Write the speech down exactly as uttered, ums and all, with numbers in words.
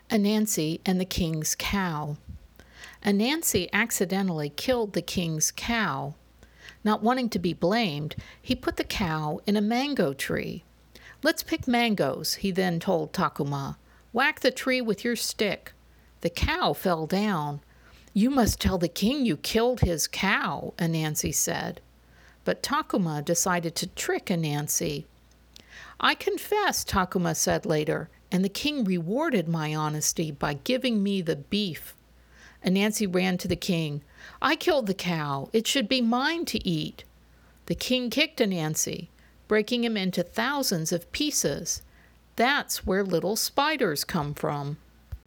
Anansi and the King's Cow. Anansi accidentally killed the king's cow. Not wanting to be blamed, he put the cow in a mango tree. "Let's pick mangoes," he then told Takuma. "Whack the tree with your stick." The cow fell down. "You must tell the king you killed his cow," Anansi said. But Takuma decided to trick Anansi. "I confess," Takuma said later, "and the king rewarded my honesty by giving me the beef." Anansi ran to the king. "I killed the cow. It should be mine to eat." The king kicked Anansi, breaking him into thousands of pieces. That's where little spiders come from.